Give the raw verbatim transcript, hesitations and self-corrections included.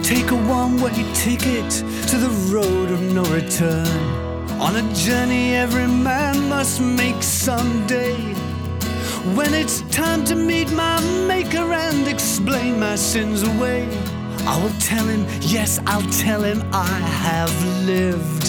take a one-way ticket to the road of no return. On a journey every man must make someday. When it's time to meet my maker and explain my sins away, I will tell him, yes, I'll tell him I have lived